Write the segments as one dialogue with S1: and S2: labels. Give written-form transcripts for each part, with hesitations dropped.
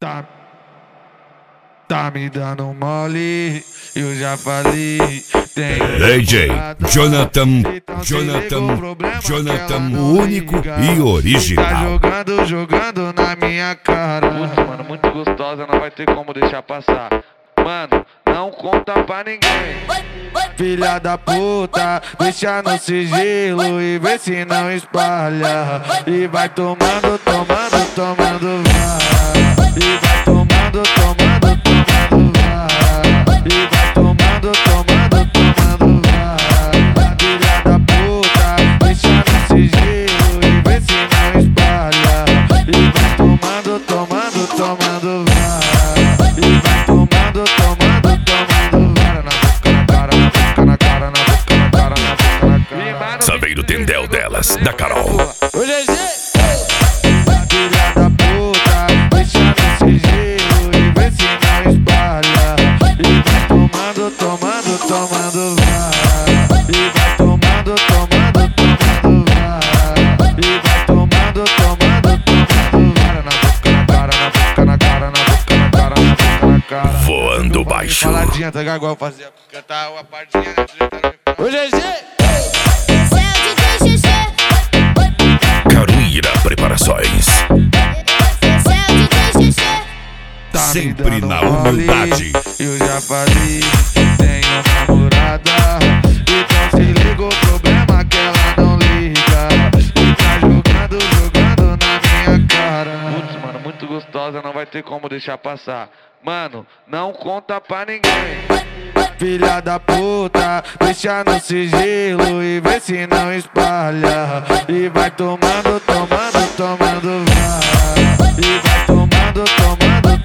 S1: Tá, tá me dando mole, eu já falei.
S2: DJ Jonathan, o único e
S1: Tá
S2: original.
S1: jogando na minha cara.
S3: Putz, mano, muito gostosa, não vai ter como deixar passar. Mano, não conta pra ninguém.
S1: Filha da puta, deixa no sigilo e vê se não espalha. E vai tomando, vai. E vai tomando, vai. E vai tomando, vai. Filha da puta, deixa no sigilo e vê se não espalha. E vai tomando, vai. E vai tomando, na cara, na boca, na cara.
S2: Sabei do tendel delas, da Carol.
S1: Ô GG! Filha da puta, deixa no sigilo e vê se não espalha. E vai tomando, vai. E vai tomando, vai. E vai tomando, vai. Na cara, na cara.
S2: Voando baixo.
S1: Faladinha, tá igual fazia. Cantar uma partinha, né? Ô GG!
S2: Caruíra Preparações.
S1: Tá
S2: Sempre
S1: me dando
S2: na
S1: mole,
S2: humildade.
S1: eu já falei, tenho namorada. Então se liga o problema que ela não liga. E tá jogando na minha cara.
S3: Putz, mano, muito gostosa, não vai ter como deixar passar. Mano, não conta pra ninguém.
S1: Filha da puta, deixa no sigilo e vê se não espalha. E vai tomando, vai. E vai tomando, vai.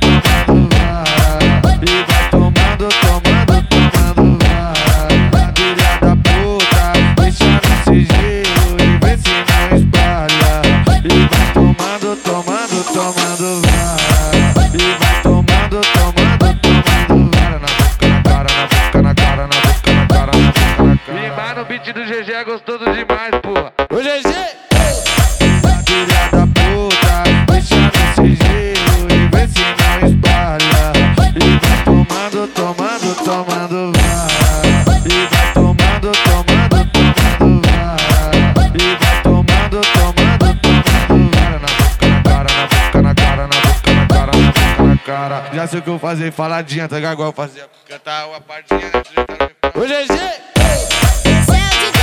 S1: E vai tomando, vai. Filha da puta, deixa no sigilo e vê se não espalha. E vai tomando, vai. E vai tomando, na cara.
S3: Rimar no beat do GG é gostoso demais, porra.
S1: Ô GG! Filha da puta, deixa no sigilo e vê se não espalha. E vai tomando, vai. E vai tomando, vai. E vai tomando, vai. Na cara. Já sei o que eu vou fazer, faladinha, tá igual eu fazia. Cantar uma partinha, né? Ô GG!